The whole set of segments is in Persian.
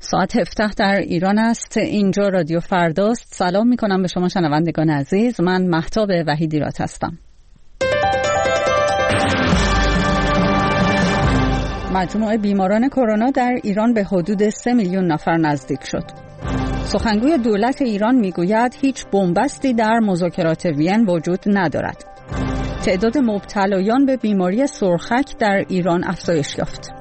ساعت 17 در ایران است. اینجا رادیو فرداست. سلام می کنم به شما شنوندگان عزیز. من مهتاب وحیدیرات هستم. مجموع بیماران کرونا در ایران به حدود 3 میلیون نفر نزدیک شد. سخنگوی دولت ایران میگوید هیچ بنبستی در مذاکرات وین وجود ندارد. تعداد مبتلایان به بیماری سرخک در ایران افزایش یافت.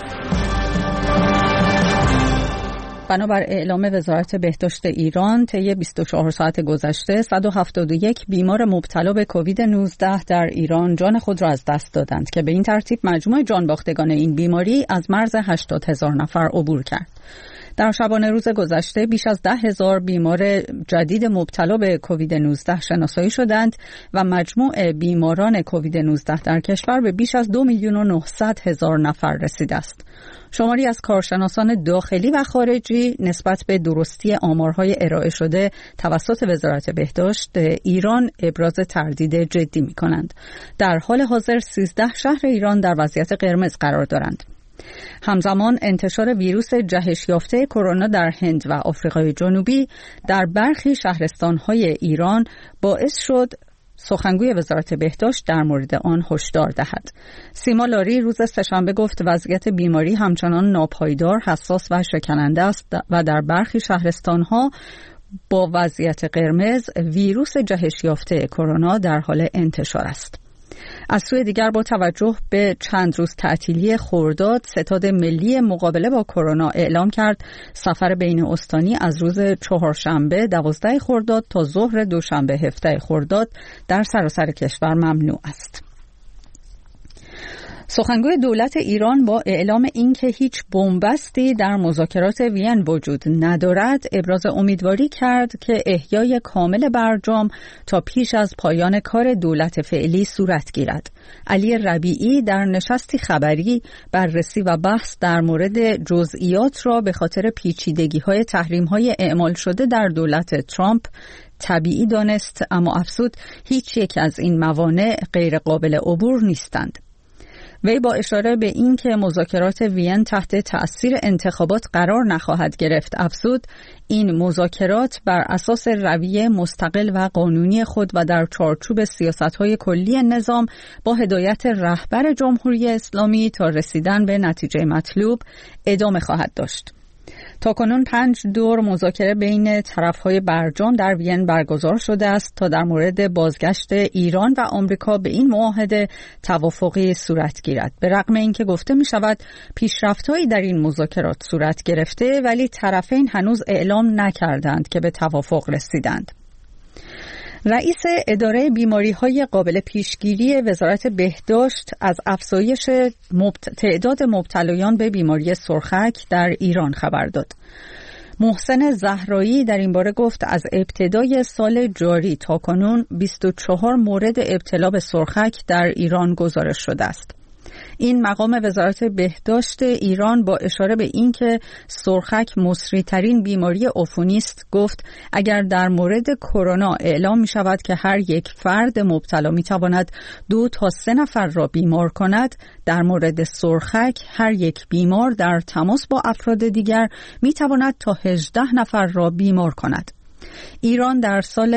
بنابر اعلام وزارت بهداشت ایران طی 24 ساعت گذشته 171 بیمار مبتلا به کووید 19 در ایران جان خود را از دست دادند که به این ترتیب مجموع جانباختگان این بیماری از مرز 80,000 نفر عبور کرد. در شبانه روز گذشته بیش از 10,000 بیمار جدید مبتلا به کووید 19 شناسایی شدند و مجموع بیماران کووید 19 در کشور به بیش از 2,900,000 نفر رسیده است. شماری از کارشناسان داخلی و خارجی نسبت به درستی آمارهای ارائه شده توسط وزارت بهداشت ایران ابراز تردید جدی می‌کنند. در حال حاضر 13 شهر ایران در وضعیت قرمز قرار دارند. همزمان انتشار ویروس جهش یافته کرونا در هند و آفریقای جنوبی در برخی شهرستان‌های ایران باعث شد سخنگوی وزارت بهداشت در مورد آن هشدار دهد. سیما لاری روز سه‌شنبه گفت وضعیت بیماری همچنان ناپایدار، حساس و شکننده است و در برخی شهرستان‌ها با وضعیت قرمز ویروس جهش یافته کرونا در حال انتشار است. از سوی دیگر با توجه به چند روز تعطیلی خرداد، ستاد ملی مقابله با کرونا اعلام کرد سفر بین استانی از روز چهارشنبه 12 خرداد تا ظهر دوشنبه 17 خرداد در سراسر کشور ممنوع است. سخنگوی دولت ایران با اعلام اینکه هیچ بنبستی در مذاکرات وین وجود ندارد، ابراز امیدواری کرد که احیای کامل برجام تا پیش از پایان کار دولت فعلی صورت گیرد. علی ربیعی در نشستی خبری بررسی و بحث در مورد جزئیات را به خاطر پیچیدگی‌های تحریم‌های اعمال شده در دولت ترامپ طبیعی دانست، اما افزود هیچ یک از این موانع غیر قابل عبور نیستند. وی با اشاره به این که مذاکرات وین تحت تأثیر انتخابات قرار نخواهد گرفت افزود این مذاکرات بر اساس رویه مستقل و قانونی خود و در چارچوب سیاست‌های کلی نظام با هدایت رهبر جمهوری اسلامی تا رسیدن به نتیجه مطلوب ادامه خواهد داشت. تاکنون 5 دور مذاکره بین طرف‌های برجام در وین برگزار شده است تا در مورد بازگشت ایران و آمریکا به این معاهده توافقی صورت گیرد. به رغم اینکه گفته می‌شود پیشرفت‌هایی در این مذاکرات صورت گرفته، ولی طرفین هنوز اعلام نکردند که به توافق رسیدند. رئیس اداره بیماری‌های قابل پیشگیری وزارت بهداشت از افزایش تعداد مبتلایان به بیماری سرخک در ایران خبر داد. محسن زهرایی در این باره گفت از ابتدای سال جاری تاکنون 24 مورد ابتلا به سرخک در ایران گزارش شده است. این مقام وزارت بهداشت ایران با اشاره به اینکه سرخک مصری‌ترین بیماری عفونی است گفت اگر در مورد کرونا اعلام می شود که هر یک فرد مبتلا می تواند 2 تا 3 نفر را بیمار کند، در مورد سرخک هر یک بیمار در تماس با افراد دیگر می تواند تا 18 نفر را بیمار کند. ایران در سال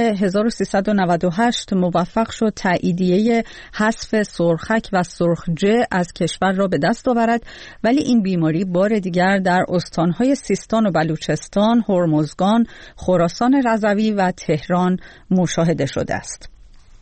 1398 موفق شد تاییدیه حذف سرخک و سرخجه از کشور را به دست آورد، ولی این بیماری بار دیگر در استانهای سیستان و بلوچستان، هرمزگان، خراسان رضوی و تهران مشاهده شده است.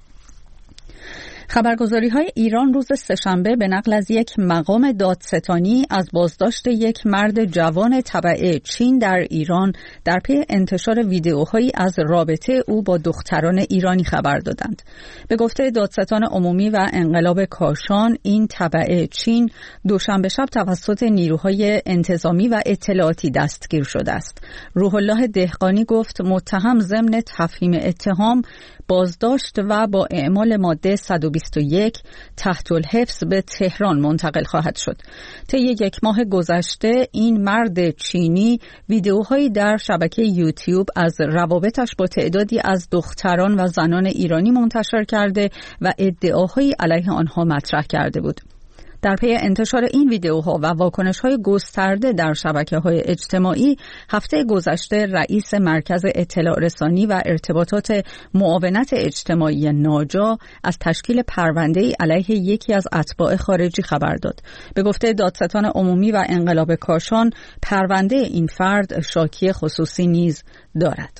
خبرگزاری‌های ایران روز سه‌شنبه به نقل از یک مقام دادستانی از بازداشت یک مرد جوان تبع چین در ایران در پی انتشار ویدئوهایی از رابطه او با دختران ایرانی خبر دادند. به گفته دادستان عمومی و انقلاب کاشان، این تبع چین دوشنبه شب توسط نیروهای انتظامی و اطلاعاتی دستگیر شده است. روح الله دهقانی گفت متهم ضمن تفهیم اتهام بازداشت و با اعمال ماده 121 تحت الحفظ به تهران منتقل خواهد شد. طی 1 ماه گذشته این مرد چینی ویدئوهایی در شبکه یوتیوب از روابطش با تعدادی از دختران و زنان ایرانی منتشر کرده و ادعاهایی علیه آنها مطرح کرده بود. در پی انتشار این ویدیوها و واکنش‌های گسترده در شبکه‌های اجتماعی، هفته گذشته رئیس مرکز اطلاع رسانی و ارتباطات معاونت اجتماعی ناجا از تشکیل پرونده‌ای علیه یکی از اتباع خارجی خبر داد. به گفته دادستان عمومی و انقلاب کاشان، پرونده این فرد شاکی خصوصی نیز دارد.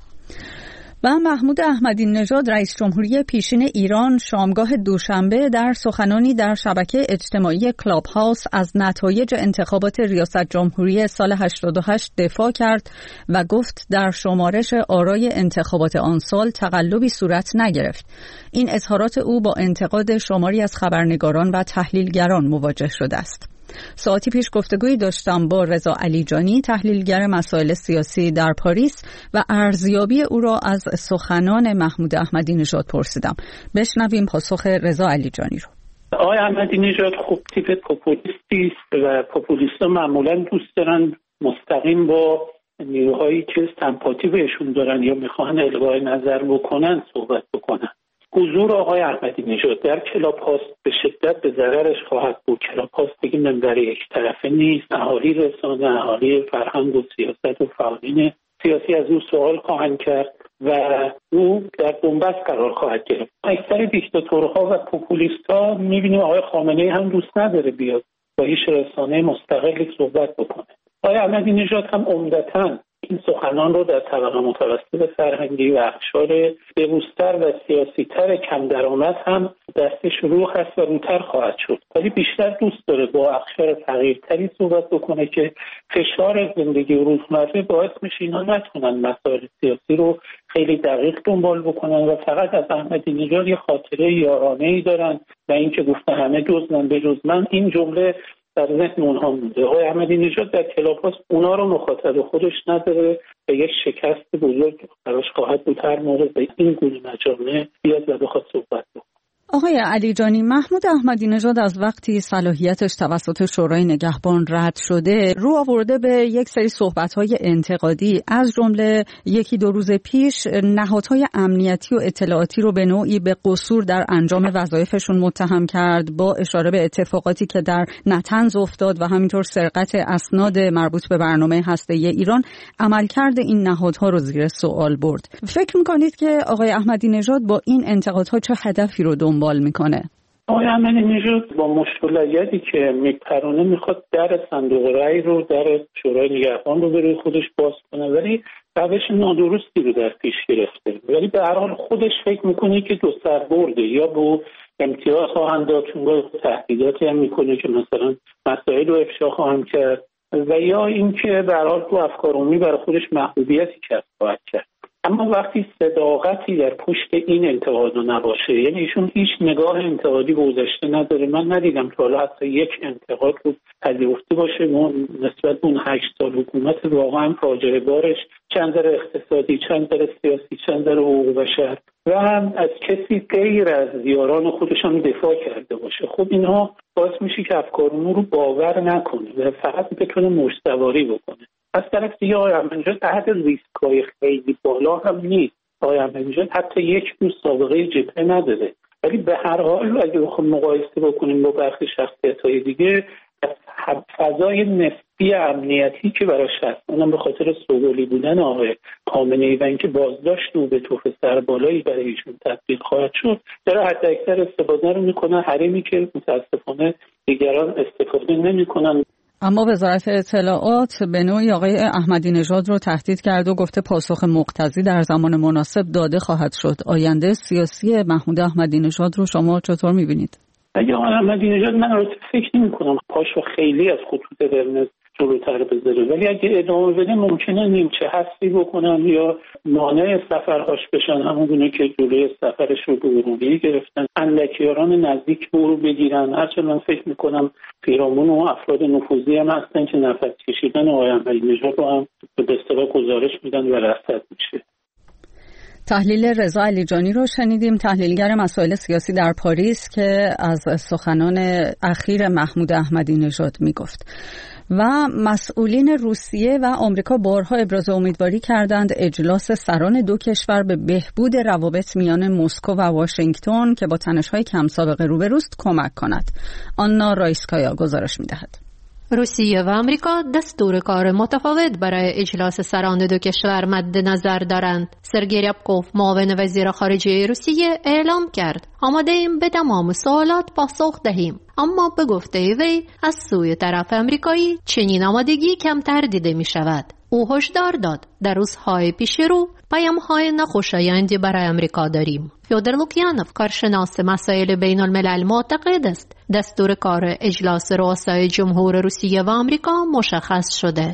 و محمود احمدی نژاد رئیس جمهوری پیشین ایران شامگاه دوشنبه در سخنانی در شبکه اجتماعی کلاب هاوس از نتایج انتخابات ریاست جمهوری سال 88 دفاع کرد و گفت در شمارش آرای انتخابات آن سال تقلبی صورت نگرفت. این اظهارات او با انتقاد شماری از خبرنگاران و تحلیلگران مواجه شده است. ساعتی پیش گفتگویی داشتم با رضا علیجانی، تحلیلگر مسائل سیاسی در پاریس، و ارزیابی او را از سخنان محمود احمدی نژاد پرسیدم. بشنویم پاسخ رضا علیجانی رو. آقای احمدی نژاد خب تیپ پوپولیستی است و پوپولیست‌ها معمولاً دوست دارن مستقیم با نیروهایی که سمپاتی بهشون دارن یا میخوان القای نظر بکنن صحبت بکنن. حضور آقای احمدی نژاد در کلاب هاوس به شدت به ضررش خواهد بود. کلاب هاوس دیگه منبر یک طرفه نیست. اهالی رسانه، اهالی فرهنگ و سیاست و فعالین سیاسی از او سوال خواهند کرد و او در بنبست قرار خواهد گرفت. اکثر دیکتاتورها و پوپولیست‌ها می‌بینیم آقای خامنه‌ای هم دوست نداره بیاد با هیچ رسانه مستقلی صحبت بکنه. آقای احمدی نژاد هم عمدتاً این سخنان رو در طبقه متوسط فرهنگی و اقشار بروزتر و سیاسی‌تر کم درآمد هم دستش رو هست و روتر خواهد شد، ولی بیشتر دوست داره با اقشار فقیرتری صحبت بکنه که فشار زندگی روزمره باعث میشه اینا نتونن مسائل سیاسی رو خیلی دقیق دنبال بکنن و فقط از احمدی نژاد یه خاطره یارانه‌ای دارن و این که گفته همه جزن به جز من، این جمله در ذهن اونها مونده. آقای احمدی نژاد در کلاب هاوس اونا رو مخاطب خودش نداره و یک شکست بزرگ براش خواهد بود هر موقع به این گونه مجامع بیاد و بخواد صحبت بکنه. آقای علیجانی، محمود احمدی نژاد از وقتی صلاحیتش توسط شورای نگهبان رد شده رو آورده به یک سری صحبت‌های انتقادی، از جمله یکی دو روز پیش نهادهای امنیتی و اطلاعاتی رو به نوعی به قصور در انجام وظایفشون متهم کرد، با اشاره به اتفاقاتی که در نطنز افتاد و همینطور سرقت اسناد مربوط به برنامه هسته‌ای ایران. عملکرد این نهادها رو زیر سوال برد. فکر می‌کنید که آقای احمدی نژاد با این انتقادها چه هدفی رو دنبال میکنه؟ آقای احمدی نژاد با مشغولیتی که میپرونه میخواد در صندوق رای رو، در شورای نگهبان رو برای خودش باز کنه، ولی روش نادرستی رو در پیش گرفته. ولی به هر حال خودش فکر میکنه که دو سر برده، یا با امتیاز خواهند داد چون تهدیداتی هم میکنه که مثلا مسائل رو افشا خواهند کرد، و یا اینکه به هر حال تو افکار عمومی برای خودش محبوبیتی کسب خواهد کرد. اما وقتی صداقتی در پشت این انتقاد نباشه، یعنی ایشون هیچ نگاه انتقادی به گذشته نداره، من ندیدم تا حالا حتی یک انتقاد رو پذیرفته باشه نسبت به اون 8 سال حکومت واقعا فاجعه بارش، چند در اقتصادی، چند در سیاسی، چند در حقوق بشر، و هم از کسی غیر از یاران خودش هم دفاع کرده باشه. خب اینها باعث میشه که افکارمون رو باور نکنه و فقط بتونه مشتواری بکنه. از طرف دیگه آقای احمدی نژاد تحت ریسک‌های خیلی بالا هم نیست. آقای احمدی نژاد حتی یک روز سابقه جبهه نداره، ولی به هر حال اگه بخوام مقایسه بکنیم با برخی شخصیت‌های دیگه، از فضای نسبی امنیتی که براش هست، اونم به خاطر سوگلی بودن آقای خامنه‌ای و اینکه بازداشت او به توف سربالایی برای ایشون تطبیق خواهد شد، داره حداکثر استفاده رو میکنه، حریمی که متاسفانه دیگران استفاده نمیکنن. اما وزارت اطلاعات به نوعی آقای احمدی نژاد رو تهدید کرد و گفته پاسخ مقتضی در زمان مناسب داده خواهد شد. آینده سیاسی محمود احمدی نژاد رو شما چطور می‌بینید؟ اگه آقای احمدی نژاد، من رو فکر نمی‌کنم پاشو خیلی از خطوط قرمز جلوتر بذاره، ولی اگه ادامه بده ممکنه نیمچه حذفی بکنن یا مانع سفرهاش بشن، همونگونه که جلوی سفرش رو به ارومیه گرفتن، اندکیاران نزدیک به او بگیرن. هرچند من فکر میکنم پیرامون و افراد نفوذی هم هستن که نفس کشیدن آقای احمدی نژاد رو هم به اصطلاح گزارش میدن و رصد میشه. تحلیل رضا علیجانی رو شنیدیم، تحلیلگر مسائل سیاسی در پاریس، که از سخنان اخیر محمود احمدی نژاد میگفت. و مسئولین روسیه و آمریکا بارها ابراز امیدواری کردند اجلاس سران دو کشور به بهبود روابط میان مسکو و واشنگتن که با تنش‌های کم سابقه روبروست کمک کند. آنا رایسکایا گزارش می‌دهد. روسیه و آمریکا دستور کار متفاوت برای اجلاس سران دو کشور مد نظر دارند. سرگئی ریابکوف معاون وزیر خارجه روسیه اعلام کرد آماده ایم به تمام سوالات پاسخ دهیم، اما به گفته وی از سوی طرف آمریکایی چنین آمادگی کمتر دیده می شود. او هشدار داد در روزهای پیش رو پیام‌های ناخوشایندی برای آمریکا داریم. فیودور لوکیانوف کارشناس مسائل بین الملل معتقد است دستور کار اجلاس رؤسای جمهور روسیه و آمریکا مشخص شده.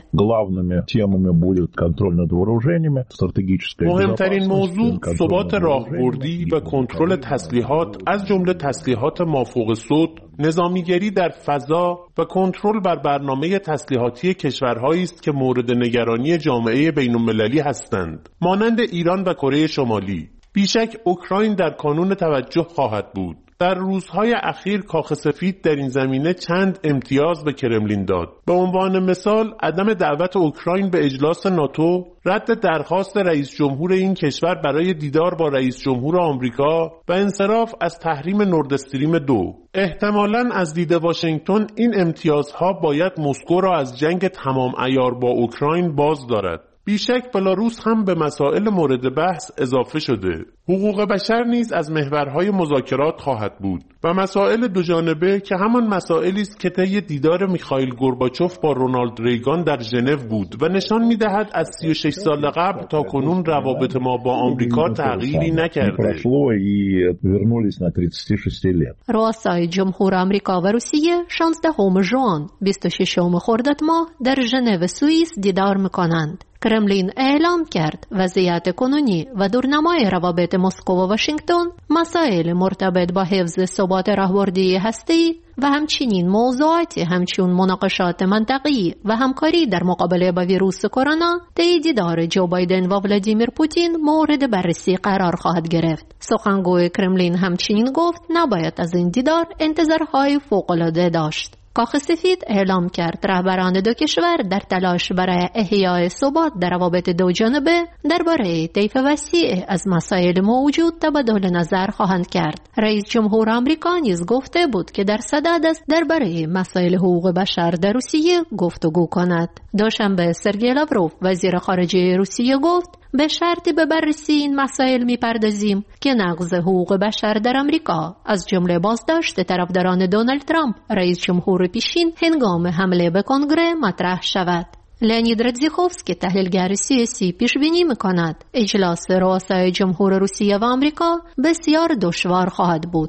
مهمترین موضوع ثبات راهبردی و کنترل تسلیحات از جمله تسلیحات مافوق صوت، نظامیگری در فضا و کنترل بر برنامه تسلیحاتی کشورهایی است که مورد نگرانی جامعه بین‌المللی هستند، مانند ایران و کره شمالی. بیشک اوکراین در کانون توجه خواهد بود. در روزهای اخیر کاخ سفید در این زمینه چند امتیاز به کرملین داد. به عنوان مثال عدم دعوت اوکراین به اجلاس ناتو، رد درخواست رئیس جمهور این کشور برای دیدار با رئیس جمهور آمریکا و انصراف از تحریم نورد استریم 2. احتمالاً از دید واشنگتن این امتیازها باید مسکو را از جنگ تمام عیار با اوکراین باز دارد. بیشک بلاروس هم به مسائل مورد بحث اضافه شده. حقوق بشر نیز از محورهای مذاکرات خواهد بود و مسائل دوجانبه که همان مسائلی است که طی دیدار میخائیل گورباچوف با رونالد ریگان در ژنو بود و نشان می‌دهد از 36 سال قبل تا کنون روابط ما با آمریکا تغییری نکرده. رؤسای جمهور آمریکا و روسیه 16 ژوئن 26 خرداد ماه در ژنو سوئیس دیدار می‌کنند. کرملین اعلام کرد وضعیت کنونی و دورنمای روابط مسکو و واشنگتن مسائل مرتبط با حفظ ثبات راهبردی هسته‌ای و همچنین موضوعاتی همچون مناقشات منطقه‌ای و همکاری در مقابله با ویروس کرونا طی دیدار جو بایدن و ولادیمیر پوتین مورد بررسی قرار خواهد گرفت. سخنگوی کرملین همچنین گفت نباید از این دیدار انتظارهای فوق‌العاده داشت. کاخ سفید اعلام کرد رهبران دو کشور در تلاش برای احیای ثبات در روابط دو جانبه درباره طیف وسیع از مسائل موجود تبادل نظر خواهند کرد. رئیس جمهور آمریکا نیز گفته بود که در صدد است درباره مسائل حقوق بشر در روسیه گفتگو کند. دوشنبه سرگئی لاوروف وزیر خارجه روسیه گفت به شرطی به بررسی این مسائل می‌پردازیم که نقض حقوق بشر در آمریکا از جمله بازداشت طرفداران دونالد ترامپ رئیس جمهور پیشین هنگام حمله به کنگره مطرح شود. لئونید رادزیخوفسکی تحلیلگر سیاسی پیش بینی می‌کند اجلاس رؤسای جمهور روسیه و آمریکا بسیار دشوار خواهد بود.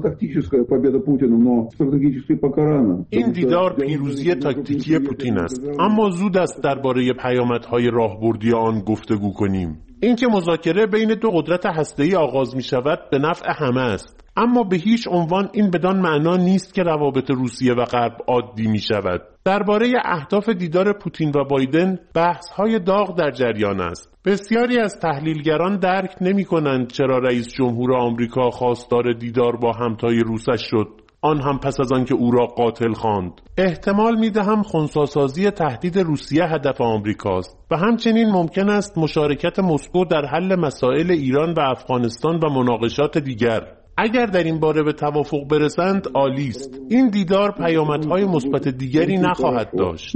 این دیدار پیروزی تاکتیکی پوتین است، اما زود است درباره پیامدهای راهبردی آن گفتگو کنیم. اینکه مذاکره بین دو قدرت هسته‌ای آغاز می‌شود به نفع همه است، اما به هیچ عنوان این بدان معنا نیست که روابط روسیه و غرب عادی می‌شود. درباره اهداف دیدار پوتین و بایدن بحث‌های داغ در جریان است. بسیاری از تحلیلگران درک نمی‌کنند چرا رئیس جمهور آمریکا خواستار دیدار با همتای روسش شد، آن هم پس از آن که او را قاتل خواند. احتمال می‌دهم خنثی‌سازی تهدید روسیه هدف آمریکاست و همچنین ممکن است مشارکت مسکو در حل مسائل ایران و افغانستان و مناقشات دیگر. اگر در این باره به توافق برسند عالی است. این دیدار پیامدهای مثبت دیگری نخواهد داشت.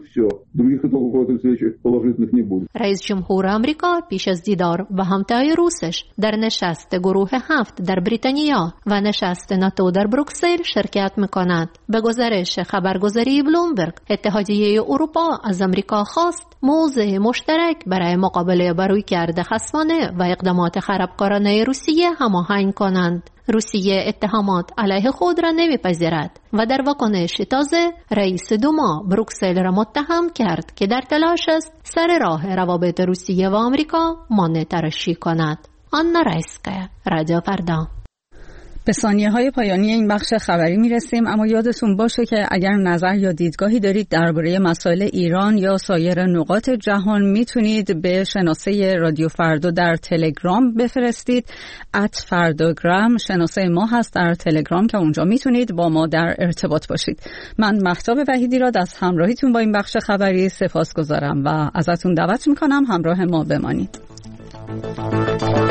رئیس جمهور آمریکا پیش از دیدار و همتای روسش در نشست گروه 7 در بریتانیا و نشست ناتو در بروکسل شرکت می‌کند. به گزارش خبرگزاری بلومبرگ، اتحادیه اروپا از آمریکا خواست موضع مشترک برای مقابله با رویکرد خصمانه و اقدامات خرابکارانه روسیه هماهنگ کنند. روسیه اتهامات علیه خود را نمیپذیرد و در واکنش تازه رئیس دوما بروکسل را متهم کرد که در تلاش است سر راه روابط روسیه و آمریکا مانع تراشی کند. آنا رایسکایا، رادیو فردا. به ثانیه‌های پایانی این بخش خبری میرسیم، اما یادتون باشه که اگر نظر یا دیدگاهی دارید درباره مسائل ایران یا سایر نقاط جهان میتونید به شناسه رادیو فردا در تلگرام بفرستید. @فرداگرام شناسه ما هست در تلگرام که اونجا میتونید با ما در ارتباط باشید. من مهتاب وحیدی را از همراهیتون با این بخش خبری سپاسگزارم و ازتون دعوت میکنم همراه ما بمانید.